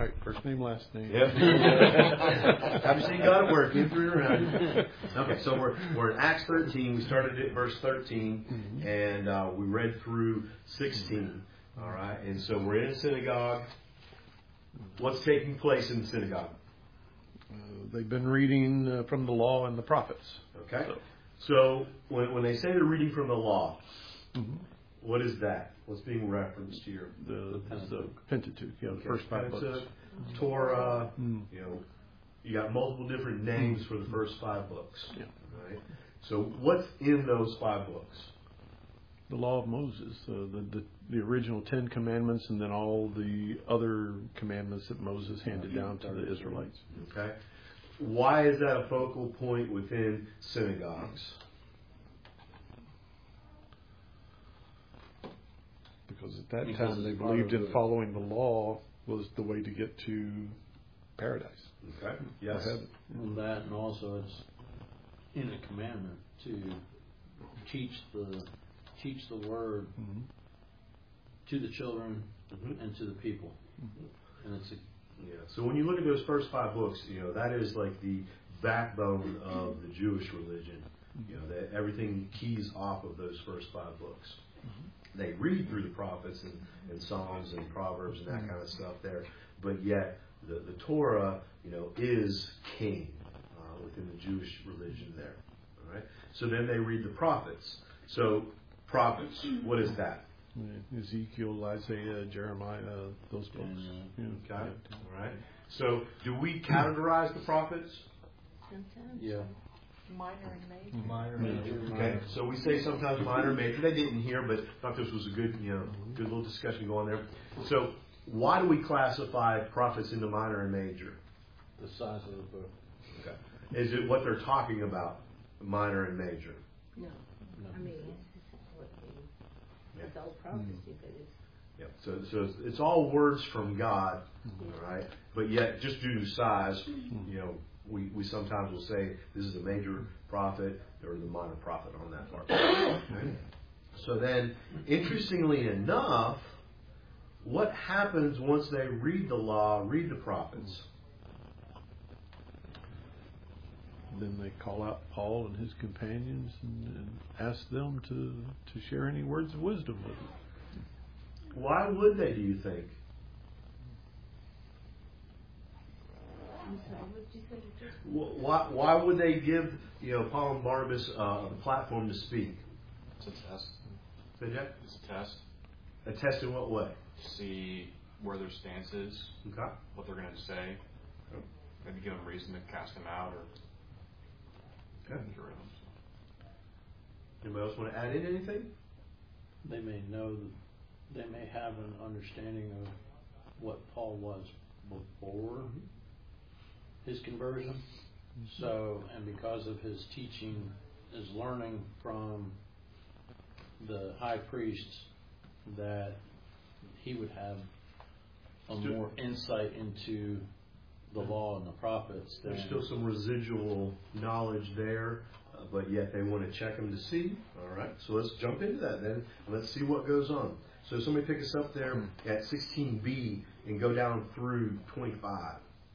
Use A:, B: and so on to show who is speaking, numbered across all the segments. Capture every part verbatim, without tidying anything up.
A: Right, first name, last name.
B: Yep. Have you seen God at work? In through and around. Okay, so we're we're in Acts thirteen. We started at verse thirteen, mm-hmm. and uh, we read through sixteen. All right, and so we're in a synagogue. What's taking place in the synagogue?
A: Uh, they've been reading uh, from the law and the prophets.
B: Okay. So, so when when they say they're reading from the law, mm-hmm. what is that? What's being referenced here?
A: The, the, the Pentateuch, yeah, the okay. first five
B: Pentateuch,
A: books.
B: Torah, mm. you know, you got multiple different names for the first five books.
A: Yeah.
B: Right? So what's in those five books?
A: The law of Moses, uh, the, the the original Ten Commandments, and then all the other commandments that Moses handed down to the Israelites.
B: Okay. Why is that a focal point within synagogues?
A: Because at that because time they believed in following the law was the way to get to paradise.
B: Okay. Yes.
C: And that, and also it's in a commandment to teach the teach the word mm-hmm. to the children mm-hmm. and to the people. Mm-hmm. And it's a,
B: yeah. So when you look at those first five books, you know that is like the backbone of the Jewish religion. You know that everything keys off of those first five books. Mm-hmm. They read through the prophets and, and Psalms and Proverbs and that mm-hmm. kind of stuff there, but yet the, the Torah, you know, is king uh, within the Jewish religion there. All right. So then they read the prophets. So prophets, what is that?
A: Ezekiel, Isaiah, Jeremiah, those books.
B: Yeah. Yeah. Okay. All right. So do we categorize the prophets?
D: Sometimes.
C: Yeah.
D: Minor and major.
C: Minor and major.
B: Okay, so we say sometimes minor and major. They didn't hear, but I thought this was a good, you know, good little discussion going there. So why do we classify prophets into minor and major?
C: The size of the book.
B: Okay. Is it what they're talking about, minor and major?
D: No.
C: no.
D: I mean, this is what the, it's all prophecy, but it's...
B: Yeah, so, so it's, it's all words from God, mm-hmm. all right? But yet, just due to size, you know, We, we sometimes will say this is a major prophet or the minor prophet on that part. Okay. So then, interestingly enough, what happens once they read the law, read the prophets?
A: Then they call out Paul and his companions and, and ask them to, to share any words of wisdom with them.
B: Why would they, do you think? Why, why would they give, you know, Paul and Barnabas uh, a platform to speak?
E: It's a test.
B: Say that?
E: It's a test.
B: A test in what way?
E: To see where their stance is,
B: okay.
E: what they're going to say, okay. Maybe give them a reason to cast them out or
B: okay.
E: injure them.
B: Anybody else want to add in anything?
C: They may know, they may have an understanding of what Paul was before mm-hmm. his conversion. Mm-hmm. So, and because of his teaching, is learning from the high priests, that he would have a still, more insight into the law and the prophets.
B: There's still some residual knowledge there, uh, but yet they want to check him to see. All right, so let's jump into that then. Let's see what goes on. So somebody pick us up there mm-hmm. at sixteen b and go down through twenty-five.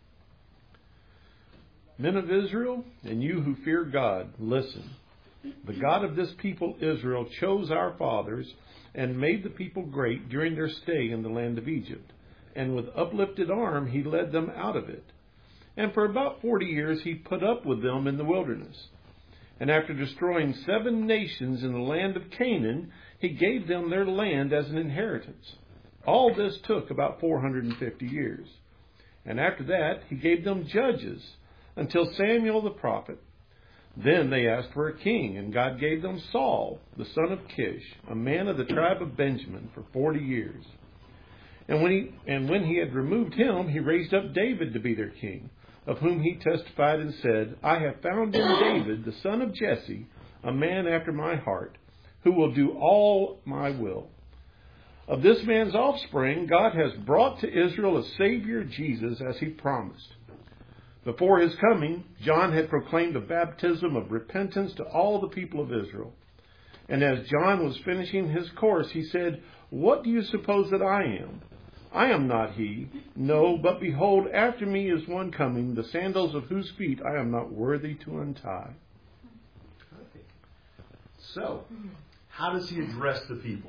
A: Men of Israel, and you who fear God, listen. The God of this people Israel chose our fathers and made the people great during their stay in the land of Egypt. And with uplifted arm he led them out of it. And for about forty years he put up with them in the wilderness. And after destroying seven nations in the land of Canaan, he gave them their land as an inheritance. All this took about four hundred fifty years. And after that he gave them judges until Samuel the prophet. Then they asked for a king, and God gave them Saul, the son of Kish, a man of the tribe of Benjamin, for forty years. And when he and when he had removed him, he raised up David to be their king, of whom he testified and said, I have found in David, the son of Jesse, a man after my heart, who will do all my will. Of this man's offspring, God has brought to Israel a Savior, Jesus, as he promised. Before his coming, John had proclaimed a baptism of repentance to all the people of Israel. And as John was finishing his course, he said, What do you suppose that I am? I am not he. No, but behold, after me is one coming, the sandals of whose feet I am not worthy to untie.
B: Okay. So, how does he address the people?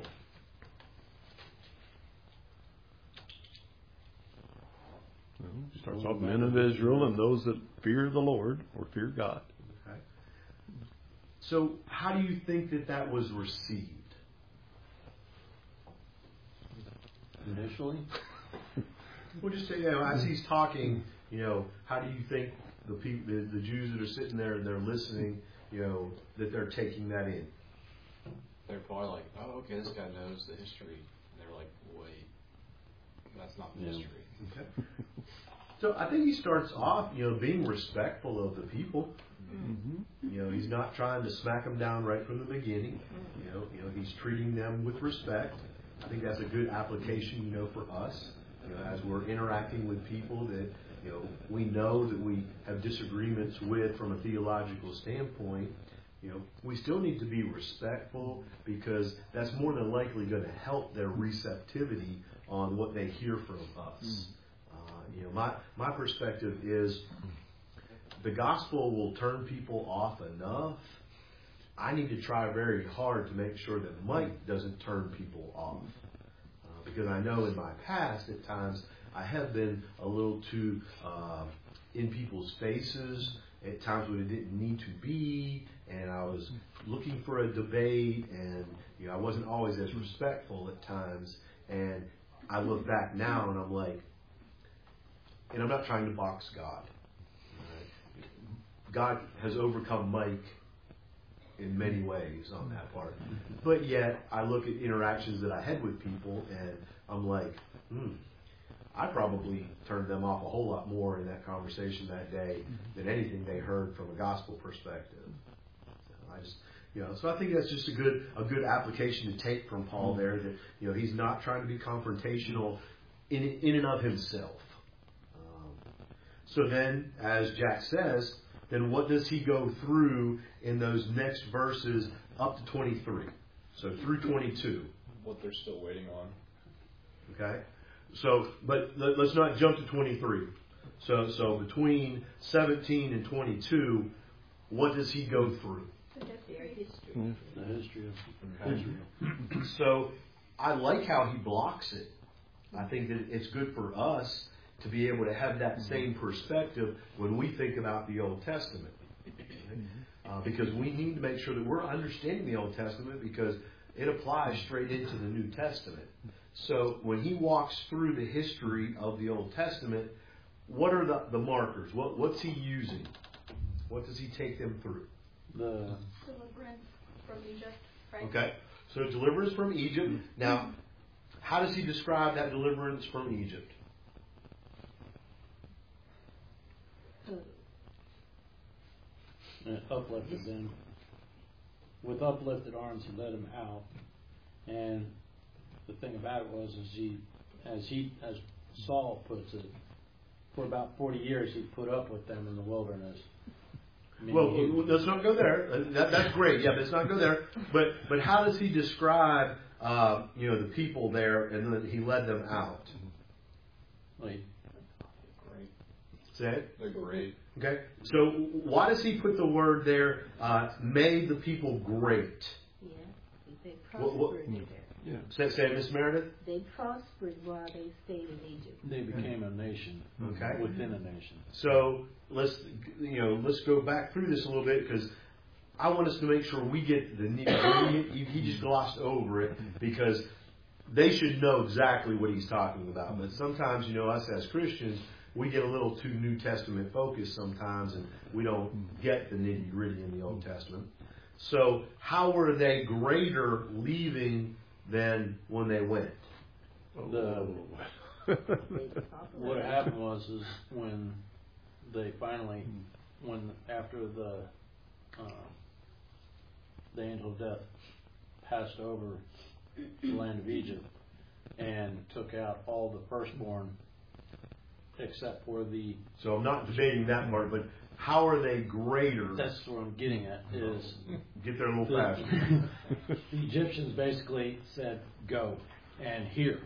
A: He starts off men of Israel and those that fear the Lord or fear God.
B: Okay. So, how do you think that that was received?
C: Initially,
B: We'll just say, you know, as he's talking, you know, how do you think the people, the, the Jews that are sitting there and they're listening, you know, that they're taking that in?
E: They're probably like, oh, okay, this guy knows the history. And they're like, wait, that's not the
C: Yeah.
E: history.
B: Okay. So I think he starts off, you know, being respectful of the people.
A: Mm-hmm.
B: You know, he's not trying to smack them down right from the beginning. You know, you know, he's treating them with respect. I think that's a good application, you know, for us. You know, as we're interacting with people that, you know, we know that we have disagreements with from a theological standpoint. You know, we still need to be respectful because that's more than likely going to help their receptivity on what they hear from us. Uh, you know, my my perspective is the gospel will turn people off enough. I need to try very hard to make sure that Mike doesn't turn people off. Uh, because I know in my past, at times, I have been a little too uh, in people's faces, at times when it didn't need to be, and I was looking for a debate, and you know, I wasn't always as respectful at times. And I look back now, and I'm like, and I'm not trying to box God. Right? God has overcome Mike in many ways on that part. But yet, I look at interactions that I had with people, and I'm like, hmm, I probably turned them off a whole lot more in that conversation that day than anything they heard from a gospel perspective. So I just, you know, so I think that's just a good a good application to take from Paul there. That you know, he's not trying to be confrontational in in and of himself. Um, so then, as Jack says, then what does he go through in those next verses up to twenty-three? So through twenty-two.
E: What they're still waiting on.
B: Okay? So, but let, let's not jump to twenty-three. So, so between seventeen and twenty-two, what does he go through?
D: Their history.
A: Yeah.
C: the history of Israel.
B: So, I like how he blocks it. I think that it's good for us to be able to have that same perspective when we think about the Old Testament. Uh, because we need to make sure that we're understanding the Old Testament because it applies straight into the New Testament. So when he walks through the history of the Old Testament, what are the, the markers? What, what's he using? What does he take them through?
C: The
D: Deliverance from Egypt, right?
B: Okay, so deliverance from Egypt. Now, how does he describe that deliverance from Egypt?
C: and uplifted them. With uplifted arms, he led them out. And the thing about it was, is he, as he, as Saul puts it, for about forty years he put up with them in the wilderness. I mean,
B: Well,
C: he-
B: let's not go there. That, that's great. Yeah, let's not go there. But but how does he describe uh, you know the people there, and then he led them out?
C: like,
E: Great.
B: Say it.
E: They're great.
B: Okay. So why does he put the word there? Uh, made the people great.
D: Yeah, they
B: What- what-
D: prospered there.
A: Yeah.
B: Say, say it, Miss Meredith.
D: They prospered while they stayed in Egypt.
C: they became a nation
B: Okay.
C: within a nation.
B: So let's you know let's go back through this a little bit because I want us to make sure we get the nitty. He, he just glossed over it because they should know exactly what he's talking about. But sometimes you know us as Christians we get a little too New Testament focused sometimes and we don't get the nitty gritty in the Old Testament. So how were they greater leaving than when they went?
C: The,
D: They were popular.
C: what happened was is when they finally, when after the uh, the angel of death passed over the land of Egypt and took out all the firstborn except for the,
B: So I'm not debating that part, but how are they greater?
C: that's what I'm getting at, is
B: Get there a little
C: the,
B: faster.
C: the Egyptians basically said, go, and here.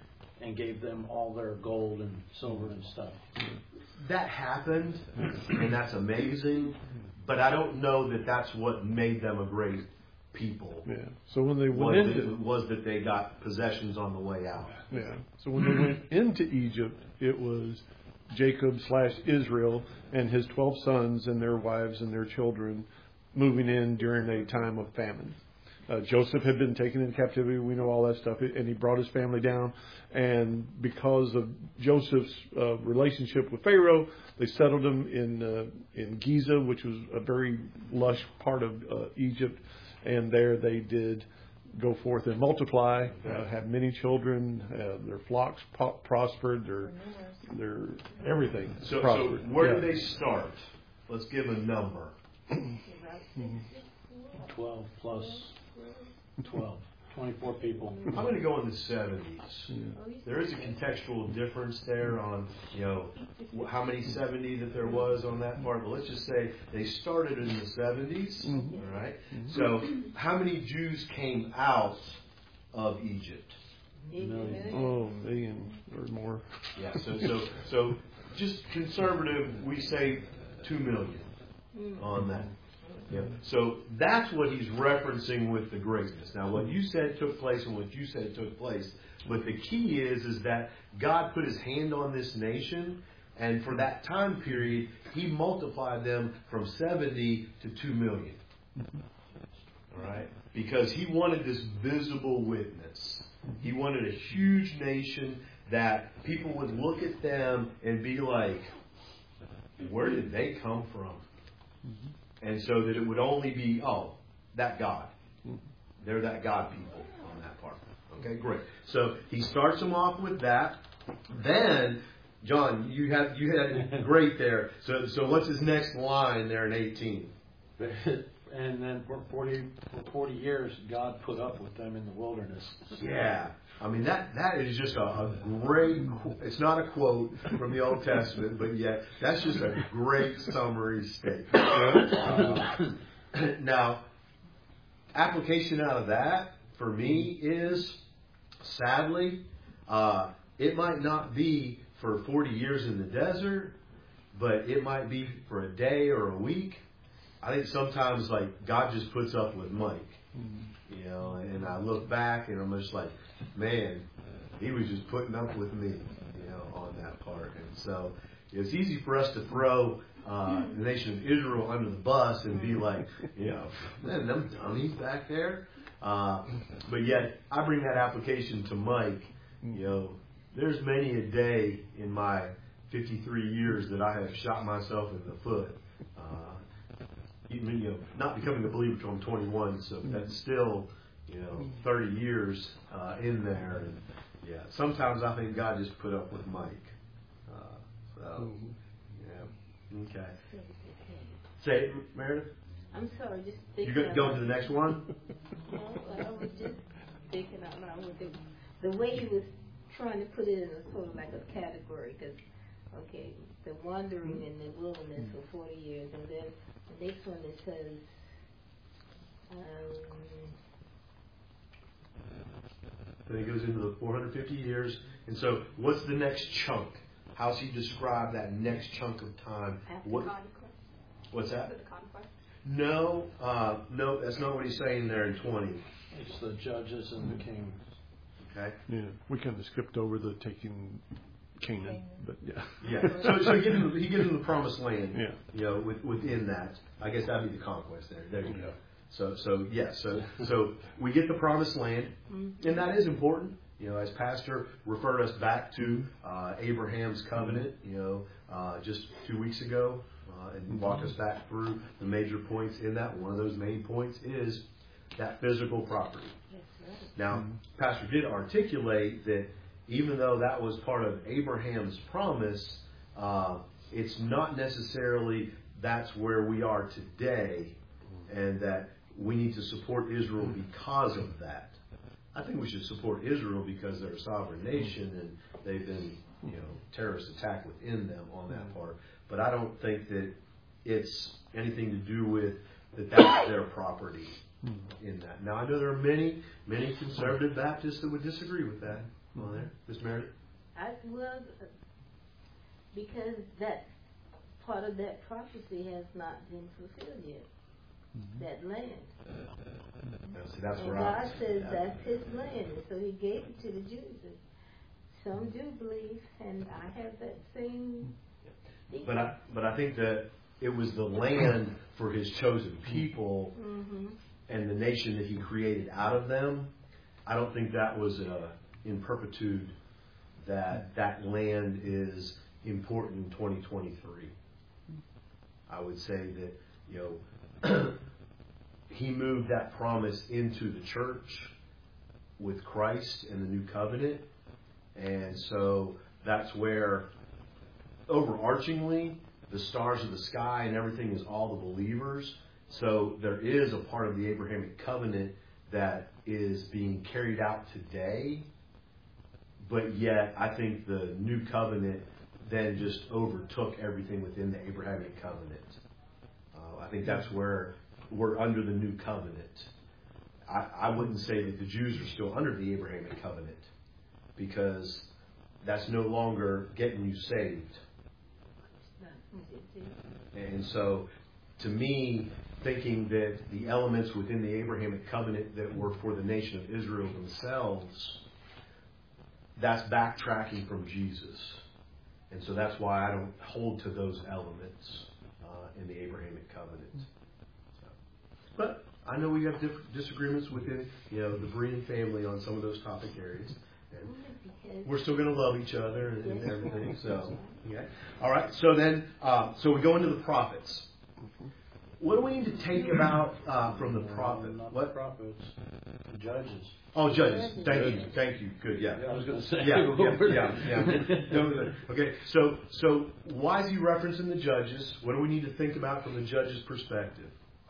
C: and gave them all their gold and silver and stuff.
B: That happened, and that's amazing, but I don't know that that's what made them a great people.
A: Yeah. So when they went
B: Was,
A: into
B: it, was that they got possessions on the way out.
A: yeah. So when they went into Egypt, it was Jacob slash Israel and his twelve sons and their wives and their children moving in during a time of famine. Uh, Joseph had been taken into captivity. We know all that stuff, and he brought his family down. And because of Joseph's uh, relationship with Pharaoh, they settled him in uh, in Giza, which was a very lush part of uh, Egypt. And there they did go forth and multiply, uh, have many children. Uh, their flocks po- prospered. Their their everything
B: So, so
A: prospered.
B: where
A: Yeah.
B: did they start? Let's give a number.
C: Twelve plus twelve. Twenty-four people.
B: I'm going to go in the seventies. There is a contextual difference there on, you know, wh- how many seventy that there was on that part. But let's just say they started in the seventies,
A: Mhm.
B: all right? So how many Jews came out of Egypt?
C: Million.
A: Oh, a million or more.
B: Yeah, so so so just conservative, we say two million on that. Yeah. So that's what he's referencing with the greatness. Now, what you said took place and what you said took place, but the key is is that God put His hand on this nation, and for that time period, He multiplied them from seventy to two million. All right, because He wanted this visible witness. He wanted a huge nation that people would look at them and be like, "Where did they come from?" And so that it would only be, oh, that God. They're that God people on that part. Okay, great. So he starts them off with that. Then, John, you had you had it great there. So so what's his next line there in eighteen?
C: And then for forty for forty years, God put up with them in the wilderness.
B: Yeah. I mean, that, that is just a, a great, it's not a quote from the Old Testament, but yet that's just a great summary statement. Uh, now, application out of that, for me, is, sadly, uh, it might not be for forty years in the desert, but it might be for a day or a week. I think sometimes, like, God just puts up with Mike. You know, and I look back and I'm just like, man, he was just putting up with me, you know, on that part. And so it's easy for us to throw uh, the nation of Israel under the bus and be like, you know, man, them dummies back there. Uh, but yet, I bring that application to Mike. You know, there's many a day in my fifty-three years that I have shot myself in the foot. Uh, even, you know, not becoming a believer until I'm twenty-one, so that's still, you know, thirty years uh, in there. And yeah, sometimes I think God just put up with Mike. Uh, so, yeah, okay. Say it, Meredith.
D: I'm sorry, just
B: You
D: thinking.
B: go, go
D: out
B: to the next one.
D: No, I was just thinking out loud with it. The way he was trying to put it in a sort of like a category, because, okay, the wandering in the wilderness for forty years, and then the next one it says, um,
B: Then he goes into the four hundred fifty years. And so, what's the next chunk? How's he describe that next chunk of time?
D: after
B: What,
D: conquest.
B: what's that?
D: After the conquest.
B: No, uh, no, that's not what he's saying there in twenty.
C: It's the judges and the kings.
B: Okay.
A: Yeah, we kind of skipped over the taking Canaan, but yeah.
B: Yeah. So, so he gives him, he gives him the promised land.
A: Yeah.
B: You know, with, within that, I guess that'd be the conquest there. There you go. So, so yeah. So, so we get the promised land, and that is important. You know, as Pastor referred us back to uh, Abraham's covenant. You know, uh, just two weeks ago, uh, and walked us back through the major points in that. One of those main points is that physical property. Now, Pastor did articulate that even though that was part of Abraham's promise, uh, it's not necessarily that's where we are today, and that we need to support Israel because of that. I think we should support Israel because they're a sovereign nation and they've been, you know, terrorist attack within them on that part. But I don't think that it's anything to do with that that's their property in that. Now, I know there are many, many conservative Baptists that would disagree with that. on there, Miss Meredith?
D: I, well, because that part of that prophecy has not been fulfilled yet. Mm-hmm. That land.
B: Yeah, see, that's
D: and
B: where
D: God
B: I,
D: says that's His land, and so He gave it to the Jews. And some do believe, and I have that same.
B: But I, but I think that it was the land for His chosen people, mm-hmm. and the nation that He created out of them. I don't think that was uh, in perpetuity. That that land is important in twenty twenty-three. I would say that, you know, He moved that promise into the church with Christ and the new covenant. And so that's where, overarchingly, the stars of the sky and everything is all the believers. So there is a part of the Abrahamic covenant that is being carried out today. But yet, I think the new covenant then just overtook everything within the Abrahamic covenant. Uh, I think that's where we're under the new covenant. I, I wouldn't say that the Jews are still under the Abrahamic covenant, because that's no longer getting you saved. And so, to me, thinking that the elements within the Abrahamic covenant that were for the nation of Israel themselves, that's backtracking from Jesus. And so that's why I don't hold to those elements uh, in the Abrahamic covenant. So. But I know we have diff- disagreements within, you know, the Berean family on some of those topic areas. And we're still going to love each other and, and everything. So, okay. All right. So then, uh, so we go into the prophets. What do we need to take about uh, from the prophet?
C: Not
B: What
C: the prophets, the judges.
B: Oh, judges. Thank you. Thank you. Good. Yeah.
C: I was going to say.
B: Yeah. Yeah. Yeah. yeah. No, no. Okay. So, so why is he referencing the judges? What do we need to think about from the judges' perspective?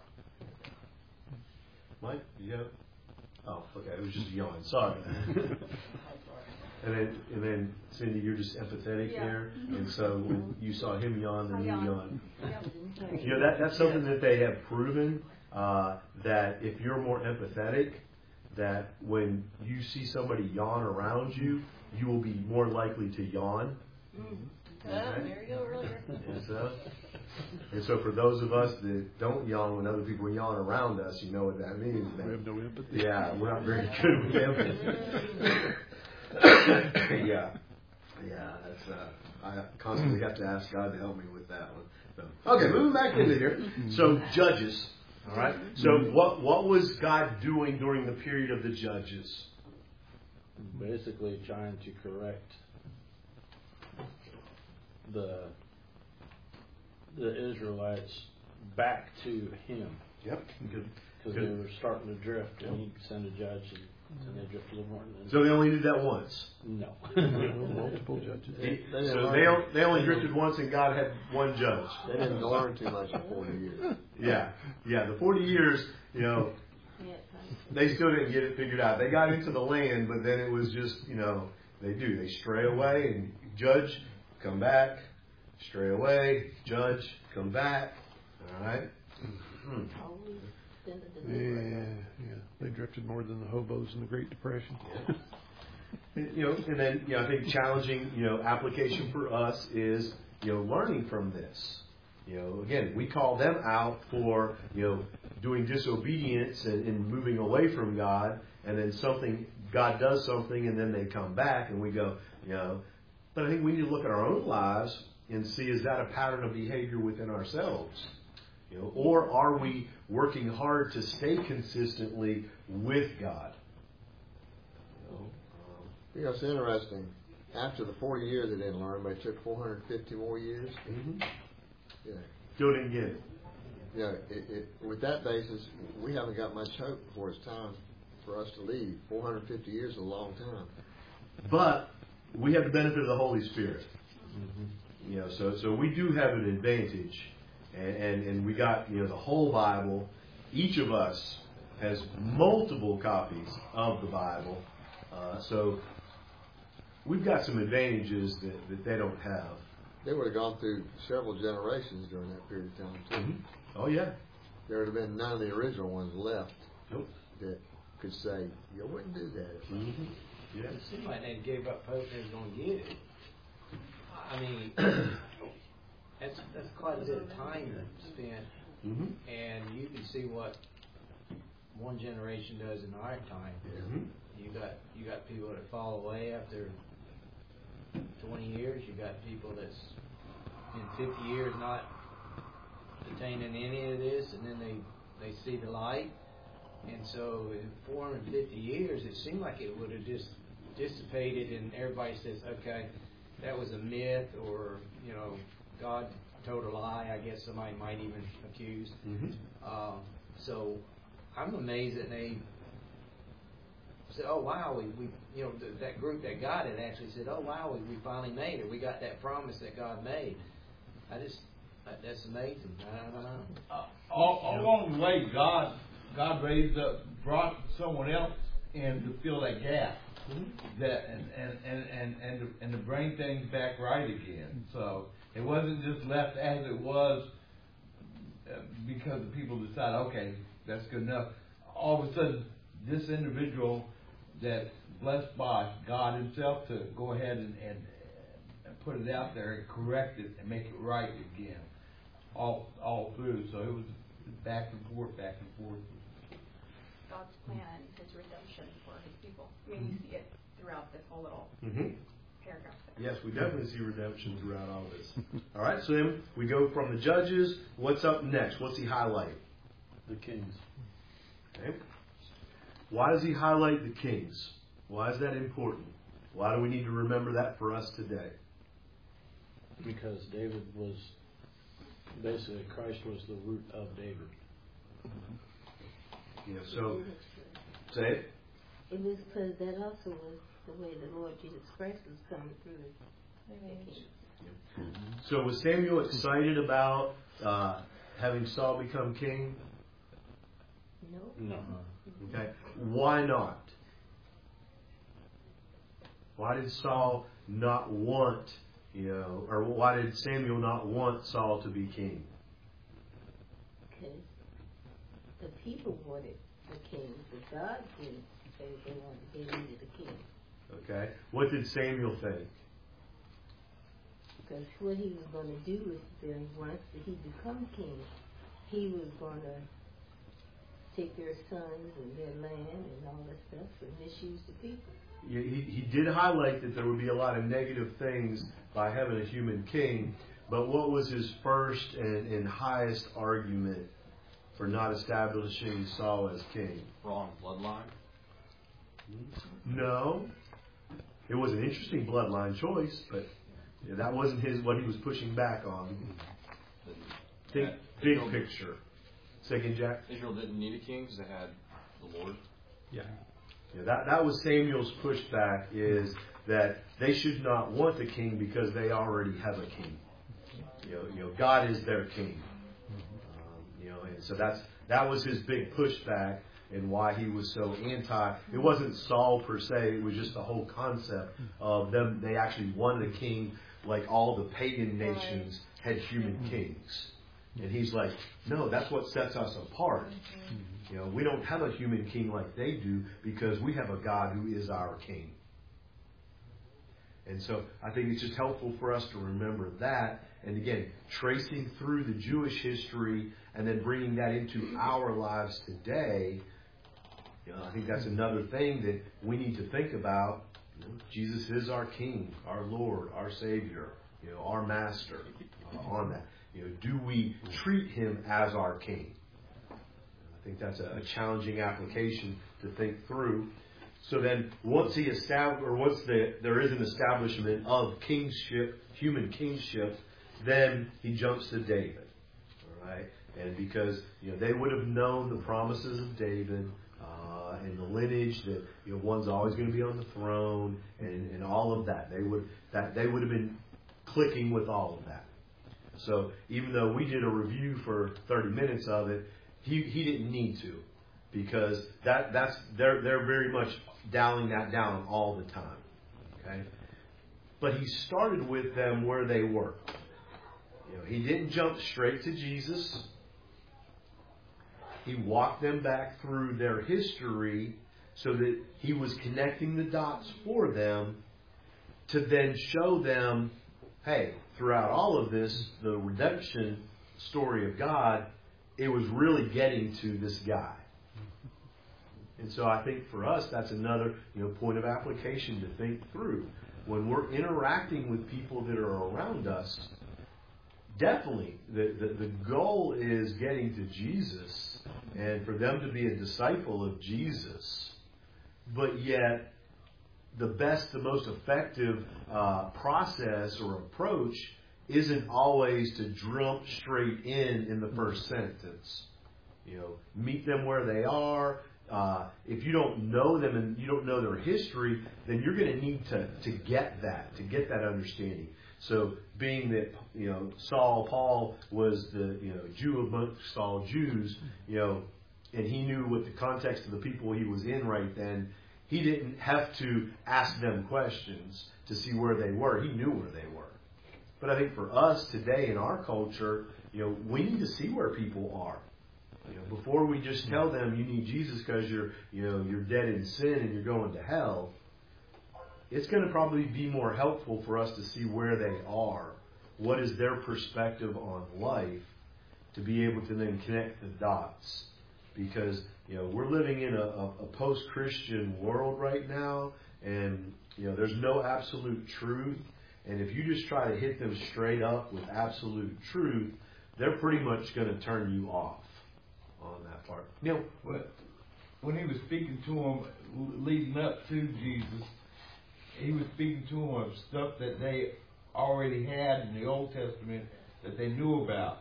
B: Mike, you have? Oh, okay. It was just a yawn. Sorry. And then, and then, Cindy, you're just empathetic yeah. there, and so when you saw him yawn, then you yawn. You know, that that's something that they have proven, uh, that if you're more empathetic, that when you see somebody yawn around you, you will be more likely to yawn.
F: Mm-hmm. Okay? Oh, there you go earlier.
B: And so, and so for those of us that don't yawn when other people yawn around us, you know what that means. Man.
A: We have no empathy.
B: Yeah, we're not very good with empathy. yeah, yeah. That's uh, I constantly have to ask God to help me with that one. So, okay, moving back into here. So Judges. All right. So what what was God doing during the period of the Judges?
C: Basically, trying to correct the the Israelites back to Him.
B: Yep. Good.
C: Because they were starting to drift, and He'd send a judge, and, and they drifted a little more. And
B: so they only did that once.
C: No.
A: Multiple judges.
B: They, they so they only, they only drifted once, and God had one judge.
G: They didn't learn too much in forty years.
B: Yeah, yeah. The forty years, you know, they still didn't get it figured out. They got into the land, but then it was just, you know, they do. They stray away and judge, come back, stray away, judge, come back. All right. Hmm.
A: Yeah, yeah. They drifted more than the hobos in the Great Depression.
B: Yeah. And, you know, and then, you know, I think challenging, you know, application for us is, you know, learning from this. You know, again, we call them out for, you know, doing disobedience and, and moving away from God, and then something, God does something, and then they come back, and we go, you know. But I think we need to look at our own lives and see, is that a pattern of behavior within ourselves? You know, or are we working hard to stay consistently with God? You know, um,
G: you know, it's interesting. After the forty years they didn't learn, but it took four hundred fifty more years.
B: Mm-hmm.
G: Yeah.
B: Still didn't get it.
G: Yeah. It, it, with that basis, we haven't got much hope before it's time for us to leave. four hundred fifty years is a long time.
B: But we have the benefit of the Holy Spirit. Mm-hmm. You know, so so we do have an advantage. And, and and we got, you know, the whole Bible. Each of us has multiple copies of the Bible. Uh, so we've got some advantages that, that they don't have.
G: They would have gone through several generations during that period of time, too.
B: Mm-hmm. Oh, yeah.
G: There would have been none of the original ones left
B: nope.
G: that could say, you wouldn't do that.
B: Mm-hmm. Yeah.
H: It seemed like they gave up hope they was going to get it. I mean, that's that's quite a bit of time spent,
B: Mm-hmm.
H: and you can see what one generation does in our time here.
B: Mm-hmm.
H: You got you got people that fall away after twenty years. You got people that's in fifty years not attaining any of this, and then they they see the light. And so in four hundred fifty years, it seemed like it would have just dissipated, and everybody says, okay, that was a myth, or, you know, God told a lie, I guess somebody might even accuse.
B: Mm-hmm.
H: Uh, so I'm amazed that they said, oh, wow, we, we you know, th- that group that got it actually said, oh, wow, we, we finally made it. We got that promise that God made. I just, that, that's amazing. I don't know.
I: Uh, all, all along the way, God, God raised up, brought someone else in to fill that gap,
B: Mm-hmm.
I: that and and and and and to, and to bring things back right again. So it wasn't just left as it was uh, because the people decided, okay, that's good enough. All of a sudden, this individual that's blessed by God Himself to go ahead and and, and put it out there and correct it and make it right again, all all through. So it was back and forth, back and forth.
F: God's plan is redemption for His people. I mean, you see it throughout this whole little
B: Mm-hmm.
F: paragraph.
B: Yes, we definitely see redemption throughout all this. All right, so then we go from the judges. What's up next? What's he highlight?
C: The kings.
B: Okay. Why does he highlight the kings? Why is that important? Why do we need to remember that for us today?
C: Because David was, basically, Christ was the root of David.
B: You know, so say it.
D: It was because that also was the way the Lord Jesus Christ was coming through the kings.
B: So was Samuel excited about uh, having Saul become king?
D: No.
C: No.
B: Okay. Why not? Why did Saul not want, you know, or why did Samuel not want Saul to be king?
D: Because the people wanted the king, but God didn't say they wanted, they needed a king.
B: Okay. What did Samuel think?
D: Because what he was going to do is then once he become king, he was going to take their sons and their land and all that stuff and misuse the people.
B: He, he did highlight that there would be a lot of negative things by having a human king, but what was his first and, and highest argument for not establishing Saul as king?
E: Wrong bloodline.
B: No. It was an interesting bloodline choice, but yeah, that wasn't his what he was pushing back on. Think
E: Yeah,
B: big
E: Israel-
B: picture. Second, Jack?
E: Israel didn't need a king because they had the Lord.
A: Yeah.
B: Yeah, that that was Samuel's pushback, is that they should not want the king because they already have a king. You know, you know, God is their king. Um, you know, and so that's that was his big pushback, and why he was so anti. It wasn't Saul per se; it was just the whole concept of them. They actually wanted a king, like all the pagan nations had human kings, and he's like, no, that's what sets us apart. You know, we don't have a human king like they do because we have a God who is our king. And so I think it's just helpful for us to remember that. And again, tracing through the Jewish history and then bringing that into our lives today, you know, I think that's another thing that we need to think about. You know, Jesus is our King, our Lord, our Savior, you know, our Master. Uh, on that, you know, do we treat Him as our King? I think that's a, a challenging application to think through. So then, once he established, or once the, there is an establishment of kingship, human kingship, then he jumps to David. All right, and because you know they would have known the promises of David uh, and the lineage that you know one's always going to be on the throne, and, and all of that. They would that they would have been clicking with all of that. So even though we did a review for thirty minutes of it, he he didn't need to, because that that's they're they're very much dialing that down all the time. Okay, but he started with them where they were. You know, he didn't jump straight to Jesus. He walked them back through their history so that he was connecting the dots for them to then show them, hey, throughout all of this, the redemption story of God, it was really getting to this guy. And so I think for us, that's another, you know, point of application to think through. When we're interacting with people that are around us, definitely the, the, the goal is getting to Jesus and for them to be a disciple of Jesus. But yet, the best, the most effective uh, process or approach isn't always to jump straight in in the first sentence. You know, meet them where they are. Uh, if you don't know them and you don't know their history, then you're going to need to to get that, to get that understanding. So, being that, you know, Saul, Paul was the, you know, Jew amongst all Jews, you know, and he knew what the context of the people he was in right then, he didn't have to ask them questions to see where they were. He knew where they were. But I think for us today in our culture, you know, we need to see where people are. You know, before we just tell them you need Jesus because you're, you know, you're dead in sin and you're going to hell, it's going to probably be more helpful for us to see where they are. What is their perspective on life to be able to then connect the dots? Because, you know, we're living in a, a, a post-Christian world right now, and, you know, there's no absolute truth. And if you just try to hit them straight up with absolute truth, they're pretty much going to turn you off on that part.
I: You know, when he was speaking to them leading up to Jesus, he was speaking to them of stuff that they already had in the Old Testament that they knew about.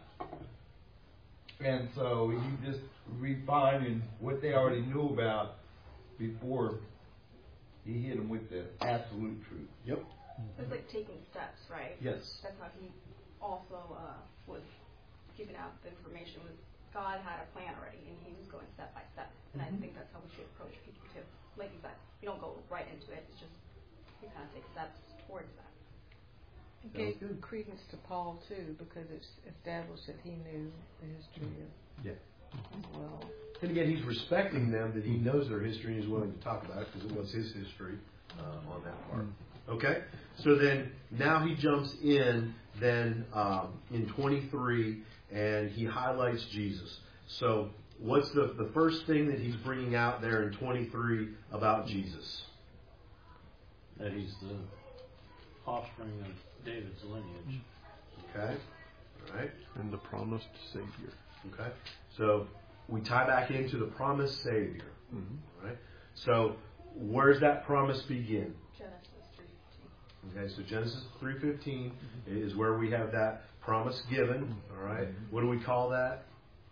I: And so he just refining what they already knew about before he hit them with the absolute truth.
B: Yep.
F: It's like taking steps, right?
B: Yes.
F: That's how he also uh, was giving out the information. Was God had a plan already, and he was going step by step. And mm-hmm. I think that's how we should approach people too. Like you said, you don't go right into it. It's just you kind of take steps towards that.
J: It gave good credence to Paul too, because it's established that he knew the history of
B: yeah.
J: as well.
B: And again, he's respecting them that he knows their history and is willing to talk about it because it was his history uh, on that part. Okay, so then now he jumps in then um, in twenty-three and he highlights Jesus. So what's the the first thing that he's bringing out there in twenty-three about Jesus?
C: That he's the offspring of David's lineage.
B: Okay, all right.
A: And the promised Savior.
B: Okay, so we tie back into the promised Savior.
A: Mm-hmm.
B: All right. So where's that promise begin?
F: Genesis three fifteen.
B: Okay, so Genesis three fifteen is where we have that promise given. All right. What do we call that?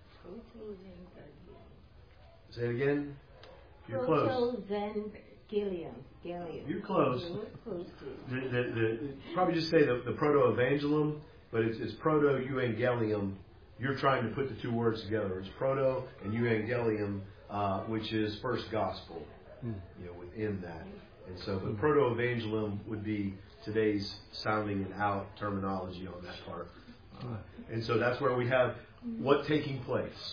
B: Say it again. You're close.
D: Gilliam. Gilliam.
B: You're close.
D: You're close to.
B: The, the, the, probably just say the, the proto-evangelum, but it's, it's proto-evangelium. You're trying to put the two words together. It's proto and evangelium, uh, which is first gospel, you know, within that. And so, but proto-evangelum would be today's sounding and out terminology on that part. Uh, and so that's where we have what taking place.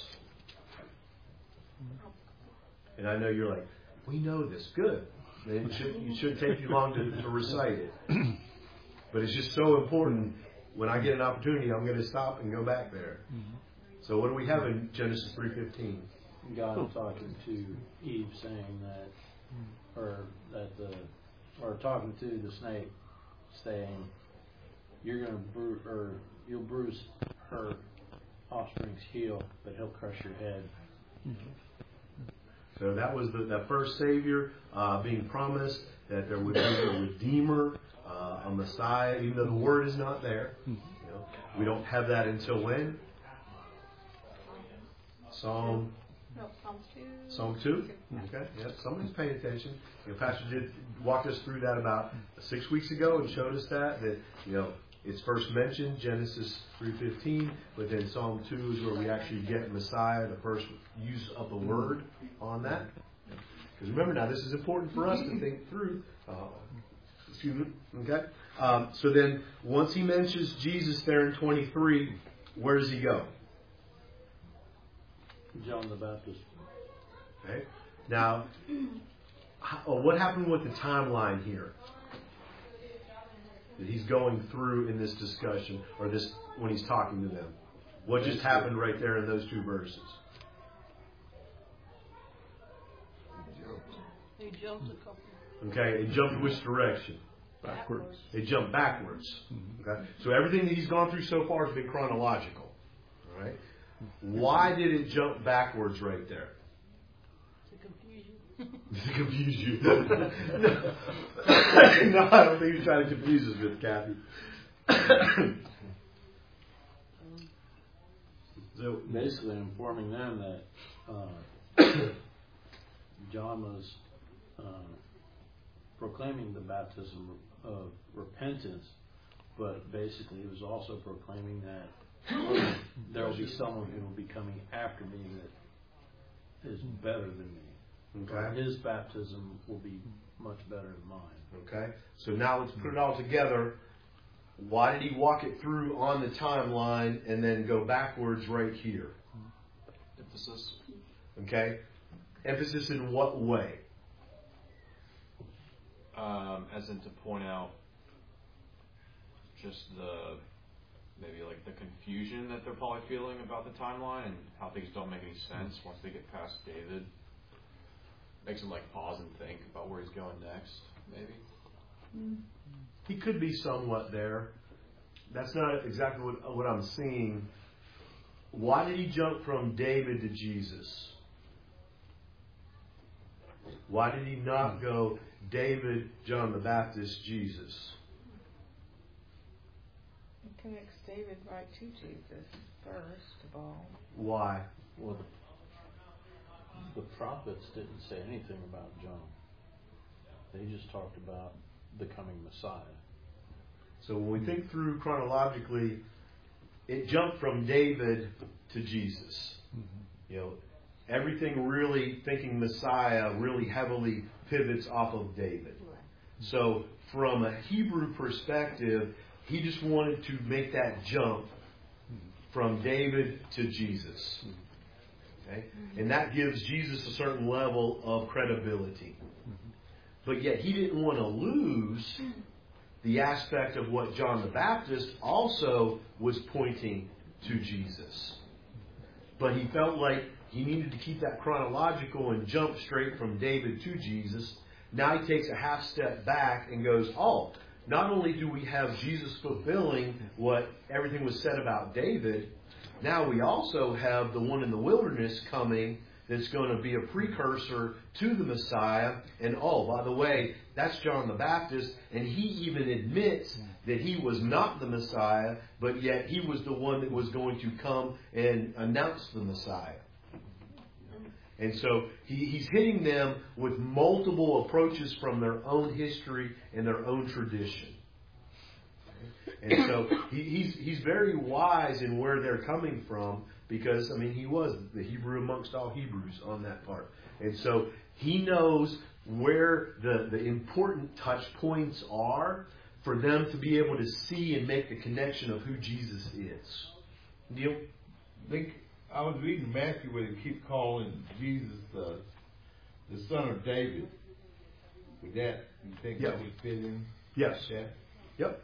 B: And I know you're like, we know this. Good. It shouldn't, it shouldn't take you long to, to recite it. But it's just so important. When I get an opportunity, I'm going to stop and go back there. So what do we have in Genesis three fifteen?
C: God talking to Eve, saying that, or that the, or talking to the snake, saying, "You're going to bruise, or you'll bruise her offspring's heel, but he'll crush your head."
B: So that was the that first Savior uh, being promised, that there would be a Redeemer, uh, a Messiah, even though the word is not there. You know, we don't have that until when? Psalm.
F: No, Psalm two.
B: Psalm two. Okay. Yeah. Somebody's paying attention. You know, Pastor did walk us through that about six weeks ago and showed us that that you know it's first mentioned Genesis three fifteen, but then Psalm two is where we actually get Messiah, the first use of the word on that. Because remember now, this is important for us to think through. Uh, excuse me. Okay. Um, so then, once he mentions Jesus there in twenty-three, where does he go?
C: John the Baptist.
B: Okay. Now, how, what happened with the timeline here that he's going through in this discussion, or this when he's talking to them? What just happened right there in those two verses?
J: He jumped a couple.
B: Okay, it jumped which direction?
A: Backwards.
B: It jumped backwards. Okay, so everything that he's gone through so far has been chronological. All right. Why did it jump backwards right there?
J: To confuse you.
B: To confuse you. no. no, I don't think he's trying to confuse us with Kathy.
C: So basically informing them that uh, John was uh, proclaiming the baptism of repentance, but basically he was also proclaiming that there will be someone who will be coming after me that is better than me.
B: Okay.
C: His baptism will be much better than mine.
B: Okay. So now let's put it all together. Why did he walk it through on the timeline and then go backwards right here?
E: Emphasis.
B: Okay. Emphasis in what way?
E: Um, as in to point out just the maybe like the confusion that they're probably feeling about the timeline and how things don't make any sense once they get past David. Makes them like pause and think about where he's going next, maybe.
B: He could be somewhat there. That's not exactly what, what I'm seeing. Why did he jump from David to Jesus? Why did he not go David, John the Baptist, Jesus?
J: He connects David right to Jesus first of all.
B: Why?
C: Well, the, the prophets didn't say anything about John. They just talked about the coming Messiah.
B: So when we think through chronologically, it jumped from David to Jesus. Mm-hmm. You know, everything really thinking Messiah really heavily pivots off of David. Right. So from a Hebrew perspective, he just wanted to make that jump from David to Jesus. Okay? Mm-hmm. And that gives Jesus a certain level of credibility. Mm-hmm. But yet he didn't want to lose the aspect of what John the Baptist also was pointing to Jesus. But he felt like he needed to keep that chronological and jump straight from David to Jesus. Now he takes a half step back and goes, oh, not only do we have Jesus fulfilling what everything was said about David, now we also have the one in the wilderness coming that's going to be a precursor to the Messiah. And oh, by the way, that's John the Baptist, and he even admits that he was not the Messiah, but yet he was the one that was going to come and announce the Messiah. And so he, he's hitting them with multiple approaches from their own history and their own tradition. And so he, he's he's very wise in where they're coming from, because, I mean, he was the Hebrew amongst all Hebrews on that part. And so he knows where the, the important touch points are for them to be able to see and make the connection of who Jesus is. Neil?
I: I think I was reading Matthew where they keep calling Jesus the, the son of David. With that, you think
B: Yep.
I: that would fit in?
B: Yes.
I: Yeah.
B: Yep.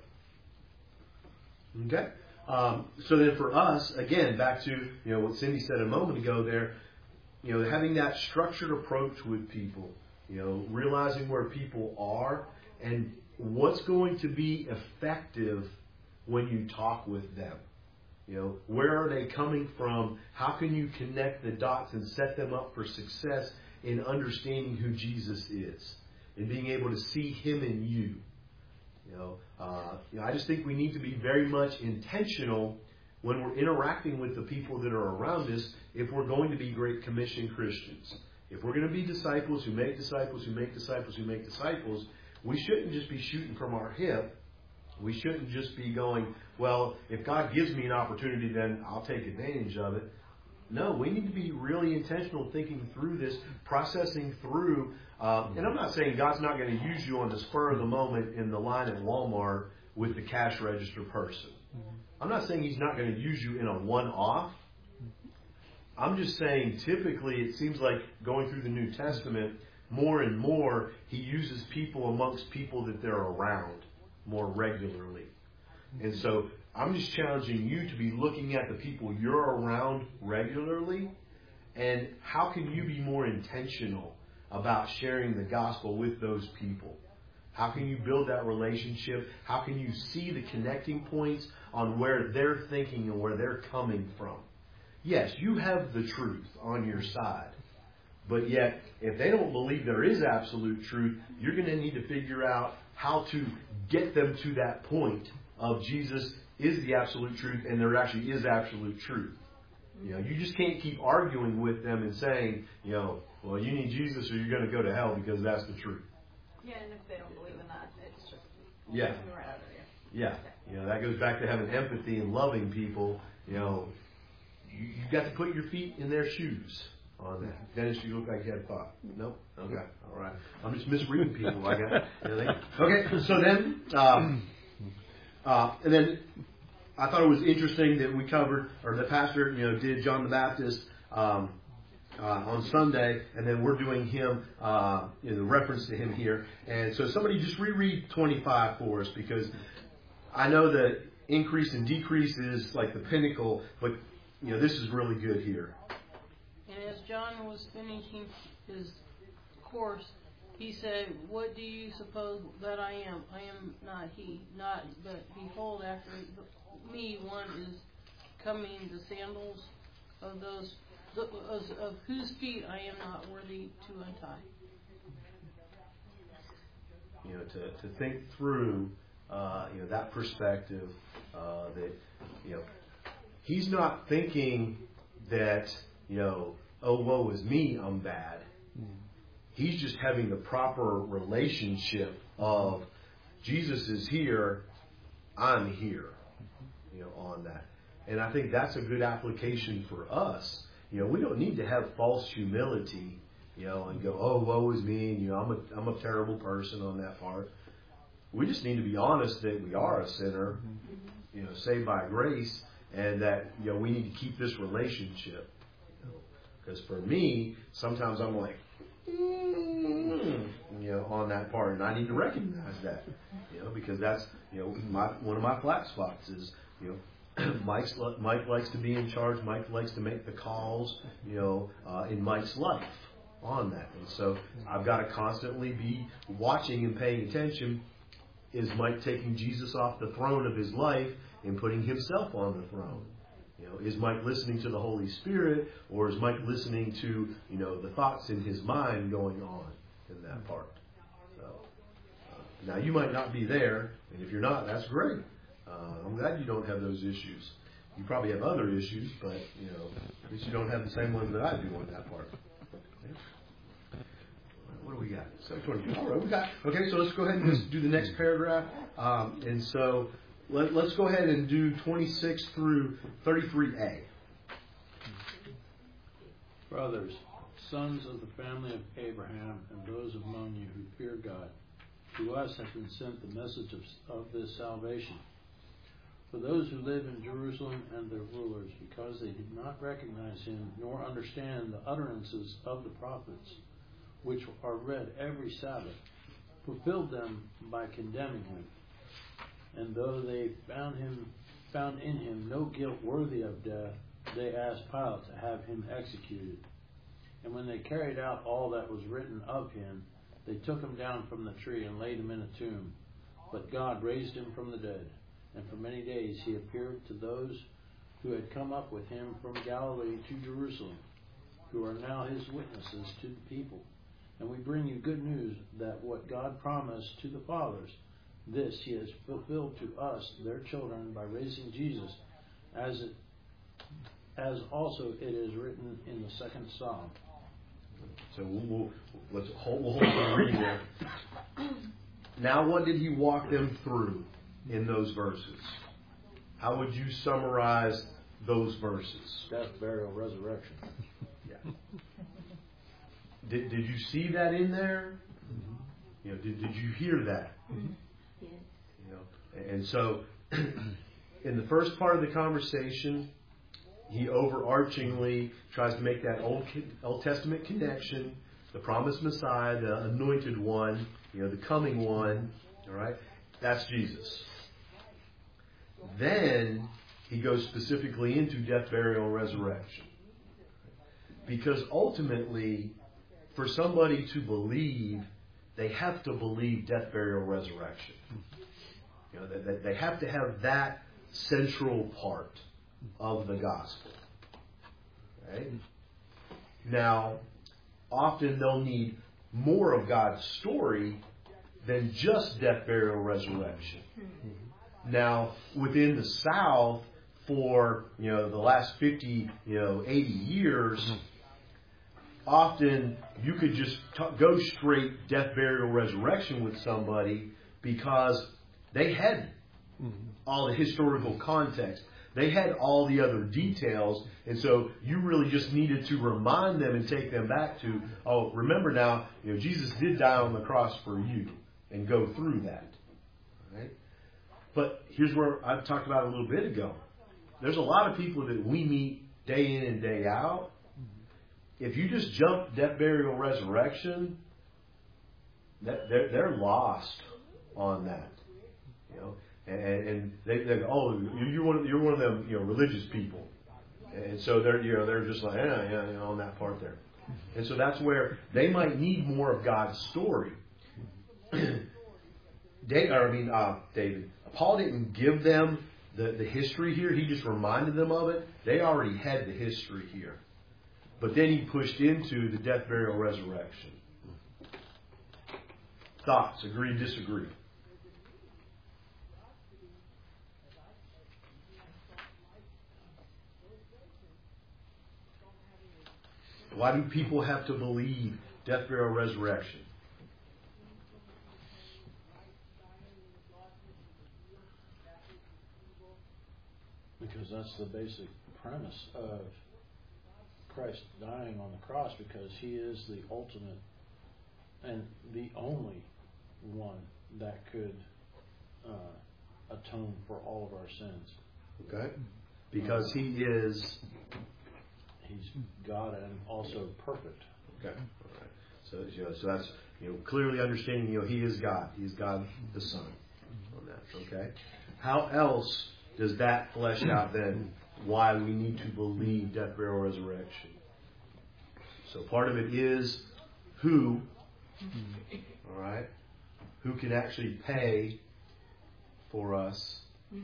B: Okay. Um, so then for us, again, back to you know what Cindy said a moment ago there, you know, having that structured approach with people, you know, realizing where people are and what's going to be effective when you talk with them. You know, where are they coming from? How can you connect the dots and set them up for success in understanding who Jesus is and being able to see Him in you? You know, uh, you know, I just think we need to be very much intentional when we're interacting with the people that are around us if we're going to be Great Commission Christians. If we're going to be disciples who make disciples who make disciples who make disciples, we shouldn't just be shooting from our hip. We shouldn't just be going, well, if God gives me an opportunity, then I'll take advantage of it. No, we need to be really intentional thinking through this, processing through. Um, and I'm not saying God's not going to use you on the spur of the moment in the line at Walmart with the cash register person. I'm not saying He's not going to use you in a one-off. I'm just saying typically it seems like going through the New Testament, more and more, He uses people amongst people that they're around more regularly. And so I'm just challenging you to be looking at the people you're around regularly, and how can you be more intentional about sharing the gospel with those people? How can you build that relationship? How can you see the connecting points on where they're thinking and where they're coming from? Yes, you have the truth on your side. But yet, if they don't believe there is absolute truth, you're going to need to figure out how to get them to that point of Jesus is the absolute truth and there actually is absolute truth. You know, you just can't keep arguing with them and saying, you know, well, you need Jesus or you're going to go to hell because that's the truth.
F: Yeah, and if they don't believe in that, it's just
B: Yeah.
F: right out of there.
B: Yeah. You know, that goes back to having empathy and loving people. You know, you, you've got to put your feet in their shoes on that. Dennis, you look like you had a thought. Nope? Okay. All right. I'm just misreading people. I got anything? Okay. So then, um, uh, and then I thought it was interesting that we covered, or the pastor, you know, did John the Baptist um, uh, on Sunday, and then we're doing him, uh, you know, the reference to him here. And so somebody just reread twenty-five for us, because I know that increase and decrease is like the pinnacle, but, you know, this is really good here.
K: And as John was finishing his course, he said, "What do you suppose that I am? I am not he, not, but behold, after me one is coming, the sandals of those of, of whose feet I am not worthy to untie."
B: You know, to, to think through, uh, you know, that perspective, uh, that, you know, he's not thinking that, you know, oh, woe is me, I'm bad. He's just having the proper relationship of Jesus is here, I'm here, you know, on that. And I think that's a good application for us. You know, we don't need to have false humility, you know, and go, oh, woe is me, and, you know, I'm a, I'm a terrible person on that part. We just need to be honest that we are a sinner, you know, saved by grace, and that, you know, we need to keep this relationship. Because you know, for me, sometimes I'm like, mm, you know, on that part, and I need to recognize that, you know, because that's, you know, my, one of my flat spots is, you know, Mike's, Mike likes to be in charge. Mike likes to make the calls, you know, uh, in Mike's life on that. And so I've got to constantly be watching and paying attention. Is Mike taking Jesus off the throne of his life and putting himself on the throne? You know, is Mike listening to the Holy Spirit, or is Mike listening to, you know, the thoughts in his mind going on in that part? So uh, now you might not be there, and if you're not, that's great. Uh, I'm glad you don't have those issues. You probably have other issues, but, you know, at least you don't have the same ones that I do on that part. Yeah. What do we got? seven twenty. All right, we got. Okay, so let's go ahead and just do the next paragraph. Um, and so let, let's go ahead and do twenty-six through thirty-three A.
C: Brothers, sons of the family of Abraham, and those among you who fear God, to us has been sent the message of, of this salvation. For those who live in Jerusalem and their rulers, because they did not recognize him nor understand the utterances of the prophets, which are read every Sabbath, fulfilled them by condemning him. And though they found him, found in him no guilt worthy of death, they asked Pilate to have him executed. And when they carried out all that was written of him, they took him down from the tree and laid him in a tomb. But God raised him from the dead. And for many days he appeared to those who had come up with him from Galilee to Jerusalem, who are now his witnesses to the people. And we bring you good news that what God promised to the fathers, this he has fulfilled to us, their children, by raising Jesus, as it, as also it is written in the second Psalm.
B: So we'll, we'll let's hold, we'll hold the reading there. Now, what did he walk them through in those verses? How would you summarize those verses?
C: Death, burial, resurrection.
B: Yeah. Did Did you see that in there? Mm-hmm. You know, did Did you hear that?
D: Mm-hmm. Yes.
B: You know, and so in the first part of the conversation, he overarchingly tries to make that Old Old Testament connection the promised Messiah, the anointed one, you know, the coming one, all right? That's Jesus. Then he goes specifically into death, burial, and resurrection. Because ultimately, for somebody to believe, they have to believe death, burial, resurrection. You know, they, they have to have that central part of the gospel. Right? Now, often they'll need more of God's story than just death, burial, resurrection. Now, within the South, for you know the last fifty, you know, eighty years, often you could just t- go straight death, burial, resurrection with somebody because they had all the historical context. They had all the other details, and so you really just needed to remind them and take them back to, oh, remember now, you know, Jesus did die on the cross for you, and go through that. Right? But here's where I talked about a little bit ago. There's a lot of people that we meet day in and day out. If you just jump death, burial, resurrection, that they're, they're lost on that. You know. And, and they, they go, oh, you're one of you're one of them, you know, religious people, and so they're you know they're just like yeah yeah you know, on that part there, and so that's where they might need more of God's story. David, or I mean uh, David, Paul didn't give them the the history here; he just reminded them of it. They already had the history here, but then he pushed into the death, burial, resurrection. Thoughts? Agree? Disagree? Why do people have to believe death, burial, resurrection?
C: Because that's the basic premise of Christ dying on the cross, because he is the ultimate and the only one that could uh, atone for all of our sins.
B: Okay? Because he is...
C: He's God and also perfect.
B: Okay. All right. So, you know, so that's you know clearly understanding. You know, he is God. He's God the Son. On that. Okay. How else does that flesh out then why we need to believe death, burial, resurrection? So part of it is who. All right. Who can actually pay for us?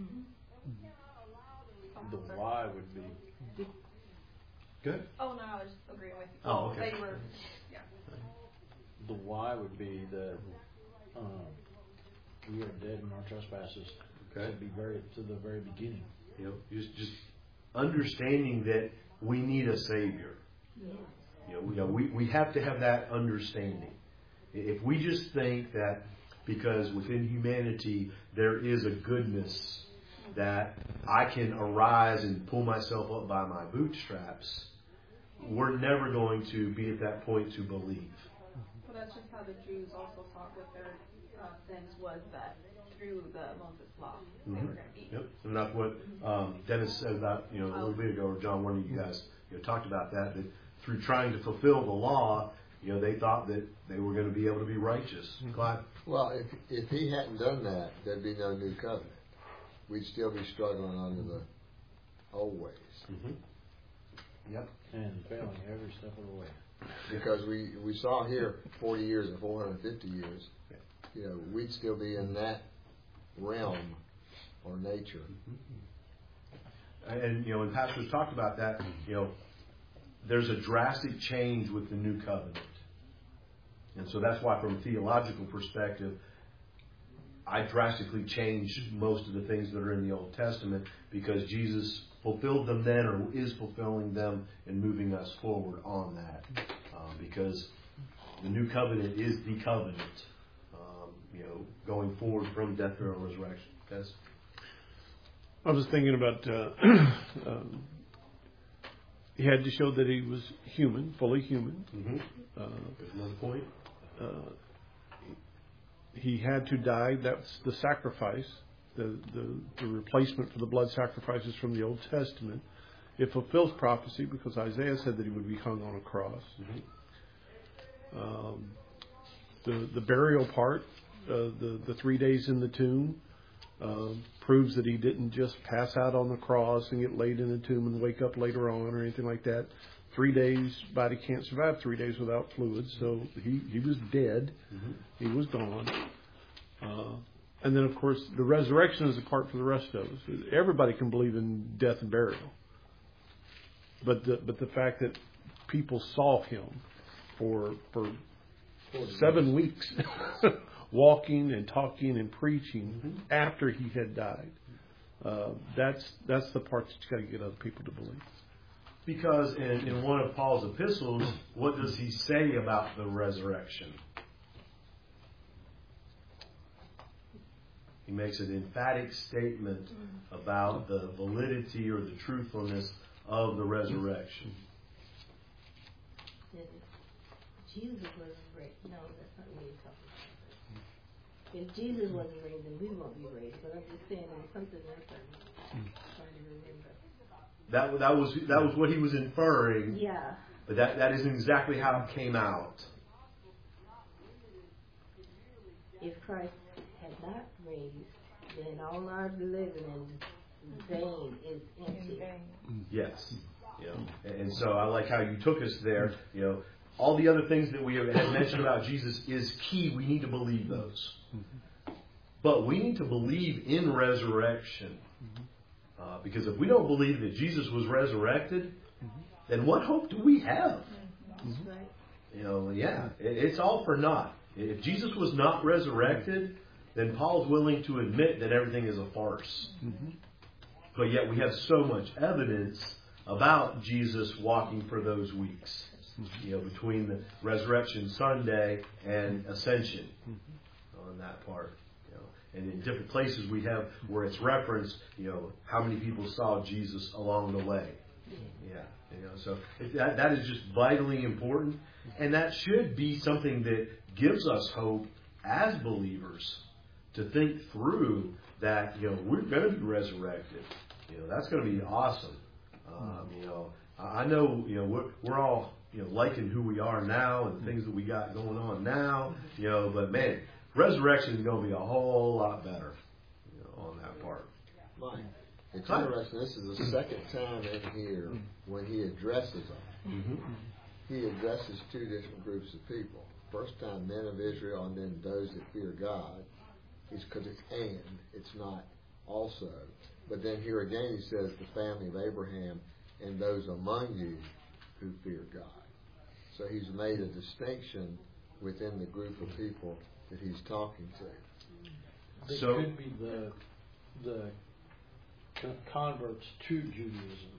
C: The why would be.
B: Good.
F: Oh no, I was just agreeing with you.
B: Oh, okay.
F: They were, yeah.
C: The why would be that um, we are dead in our trespasses.
B: Okay.
C: To be very to the very beginning.
B: You know, just just understanding that we need a Savior.
D: Yes.
B: You know, we, you know, we we have to have that understanding. If we just think that because within humanity there is a goodness that I can arise and pull myself up by my bootstraps, we're never going to be at that point to believe.
F: Well, that's just how the Jews also thought with their uh, sins was that through the Moses law they
B: Mm-hmm.
F: were going to be.
B: Yep, and that's what um, Dennis said about you know a little bit ago, or John, one of you guys you know, talked about that. That through trying to fulfill the law, you know, they thought that they were going to be able to be righteous.
G: Mm-hmm.
B: Clyde?
G: Well, if if he hadn't done that, there'd be no new covenant. We'd still be struggling under the old ways.
B: Mm-hmm. Yep.
C: And failing every step of the way.
G: Because we, we saw here forty years and four hundred fifty years, you know, we'd still be in that realm or nature.
B: Mm-hmm. And, you know, when pastors talked about that, you know, there's a drastic change with the new covenant. And so that's why from a theological perspective, I drastically changed most of the things that are in the Old Testament because Jesus fulfilled them then or is fulfilling them and moving us forward on that. Um, because the new covenant is the covenant, um, you know, going forward from death, burial, and resurrection. Yes?
A: I was thinking about uh, um, he had to show that he was human, fully human.
B: Mm-hmm.
A: Uh,
B: There's another point.
A: Uh, he had to die. That's the sacrifice, the, the the replacement for the blood sacrifices from the Old Testament. It fulfills prophecy because Isaiah said that he would be hung on a cross.
B: Mm-hmm.
A: Um, the the burial part, uh, the the three days in the tomb, uh, proves that he didn't just pass out on the cross and get laid in the tomb and wake up later on or anything like that. Three days, body can't survive three days without fluids, so he, he was dead. Mm-hmm. He was gone. Uh, and then, of course, the resurrection is the part for the rest of us. Everybody can believe in death and burial. But the, but the fact that people saw him for for seven weeks, walking and talking and preaching mm-hmm. after he had died, uh, that's that's the part that you got to get other people to believe.
B: Because in, in one of Paul's epistles, what does he say about the resurrection? He makes an emphatic statement about the validity or the truthfulness of the resurrection.
D: Jesus wasn't raised. No, that's not what you're talking about. If Jesus wasn't raised, then we won't be raised. But I'm just saying there's something else I'm trying to remember.
B: That that was that was what he was inferring.
D: Yeah.
B: But that, that isn't exactly how it came out.
D: If Christ had not raised, then all our living in vain is empty.
B: Yes. You know, and, and so I like how you took us there. You know, all the other things that we have had mentioned about Jesus is key. We need to believe those. But we need to believe in resurrection. Uh, because if we don't believe that Jesus was resurrected, mm-hmm. then what hope do we have? Mm-hmm. You know, yeah, it, it's all for naught. If Jesus was not resurrected, then Paul's willing to admit that everything is a farce. Mm-hmm. But yet we have so much evidence about Jesus walking for those weeks, mm-hmm. you know, between the Resurrection Sunday and Ascension mm-hmm. on that part. And in different places we have where it's referenced, you know, how many people saw Jesus along the way. Yeah, you know, so that that is just vitally important, and that should be something that gives us hope as believers to think through that, you know, we're going to be resurrected. You know, that's going to be awesome. Um, you know, I know, you know, we're we're all, you know, liking who we are now and the things that we got going on now. You know, but man. Resurrection is going to be a whole lot better, you know, on that part.
G: Mike, it's interesting. This is the second time in here when he addresses them. Mm-hmm. He addresses two different groups of people. First time, men of Israel, and then those that fear God. It's because it's and, it's not also. But then here again he says the family of Abraham and those among you who fear God. So he's made a distinction within the group of people that he's talking to.
C: They
B: so,
C: could be the the converts to Judaism.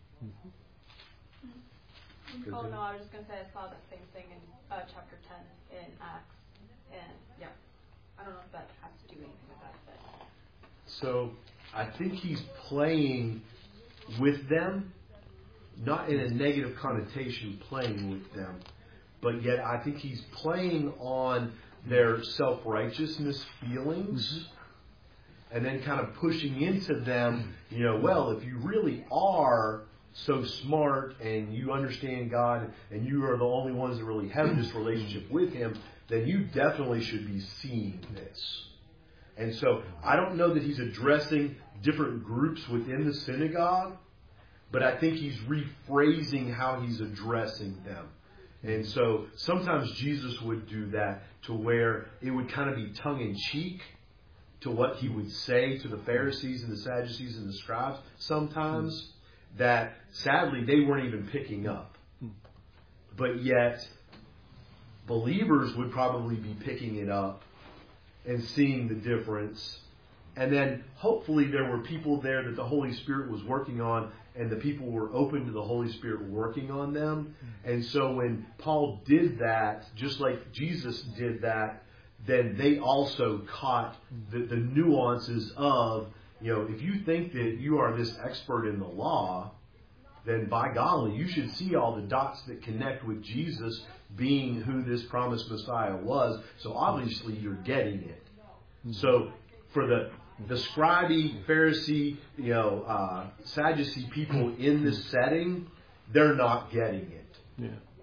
F: Mm-hmm. Oh no, I was just going to say I saw the same thing in uh, chapter ten in Acts, and yeah, I don't know if that has to do anything with that. But.
B: So I think he's playing with them, not in a negative connotation, playing with them, but yet I think he's playing on their self-righteousness feelings, mm-hmm. and then kind of pushing into them, you know, well, if you really are so smart and you understand God and you are the only ones that really have this relationship with Him, then you definitely should be seeing this. And so I don't know that he's addressing different groups within the synagogue, but I think he's rephrasing how he's addressing them. And so sometimes Jesus would do that to where it would kind of be tongue-in-cheek to what he would say to the Pharisees and the Sadducees and the scribes sometimes that sadly they weren't even picking up. But yet believers would probably be picking it up and seeing the difference. And then hopefully there were people there that the Holy Spirit was working on, and the people were open to the Holy Spirit working on them. And so when Paul did that, just like Jesus did that, then they also caught the, the nuances of, you know, if you think that you are this expert in the law, then by golly, you should see all the dots that connect with Jesus being who this promised Messiah was. So obviously you're getting it. So for the the scribey, Pharisee, you know, uh, Sadducee people in this setting, they're not getting it.
A: Yeah.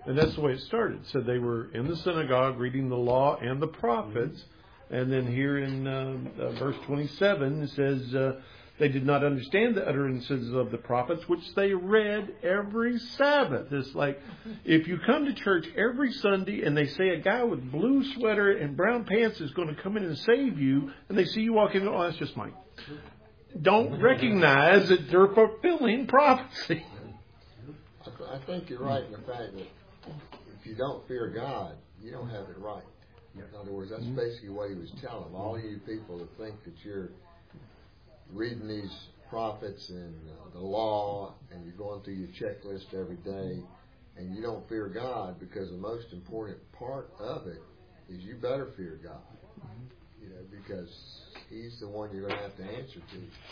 A: And that's the way it started. So they were in the synagogue reading the law and the prophets. And then here in uh, uh, verse twenty-seven, it says, uh, they did not understand the utterances of the prophets, which they read every Sabbath. It's like, if you come to church every Sunday and they say a guy with blue sweater and brown pants is going to come in and save you, and they see you walk in, oh, that's just Mike. Don't recognize that they're fulfilling prophecy.
G: I, th- I think you're right in the fact that if you don't fear God, you don't have it right. In other words, that's basically what he was telling them. All you people that think that you're reading these prophets and uh, the law, and you're going through your checklist every day, and you don't fear God, because the most important part of it is you better fear God. You know, because He's the one you're going to have to answer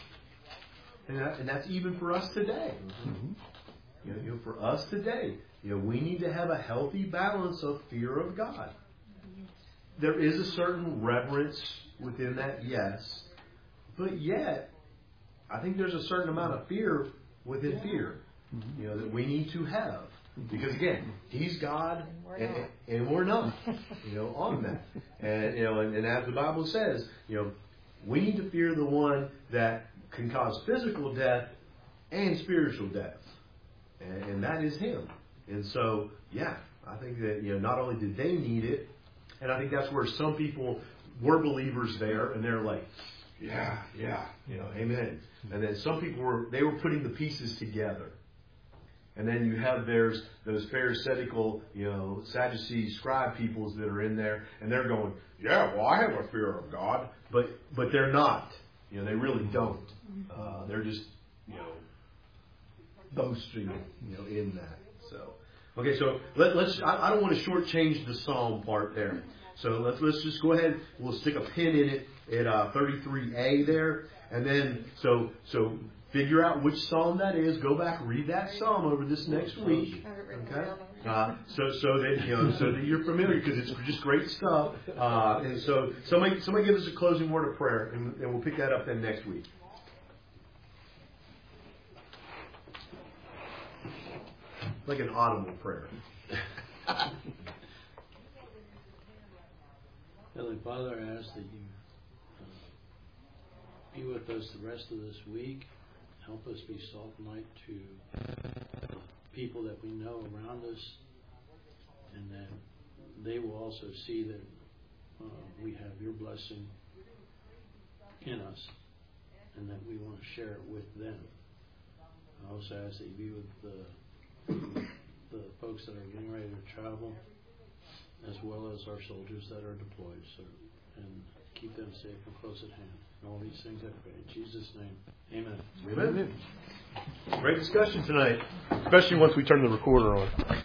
G: to.
B: And, that, and that's even for us today.
G: Mm-hmm.
B: You know, you know, for us today, you know, we need to have a healthy balance of fear of God. There is a certain reverence within that, yes. But yet, I think there's a certain amount of fear within fear, you know, that we need to have. Because again, He's God, and, and we're not, you know, on that. And you know, and, and as the Bible says, you know, we need to fear the one that can cause physical death and spiritual death, and, and that is Him. And so, yeah, I think that, you know, not only did they need it, and I think that's where some people were believers there, and they're like, yeah, yeah, you know, amen. And then some people were, they were putting the pieces together. And then you have there's those Pharisaical, you know, Sadducee scribe peoples that are in there, and they're going, yeah, well, I have a fear of God, but but they're not. You know, they really don't. Uh, they're just, you know, boasting, you know, in that. So, okay, so let, let's. I, I don't want to shortchange the psalm part there. So let's let's just go ahead. We'll stick a pin in it at uh, thirty-three A there, and then so so. Figure out which psalm that is. Go back, read that psalm over this next week. Okay, uh, so so that you know, so that you're familiar, because it's just great stuff. Uh, and so somebody somebody give us a closing word of prayer, and, and we'll pick that up then next week. Like an audible prayer.
C: Heavenly Father, I ask that you uh, be with us the rest of this week. Help us be salt and light to people that we know around us, and that they will also see that uh, we have your blessing in us, and that we want to share it with them. I also ask that you be with the, the folks that are getting ready to travel, as well as our soldiers that are deployed, so, and keep them safe and close at hand. And all these things I pray in Jesus' name. Amen.
B: Amen. Great discussion tonight.
A: Especially once we turn the recorder on.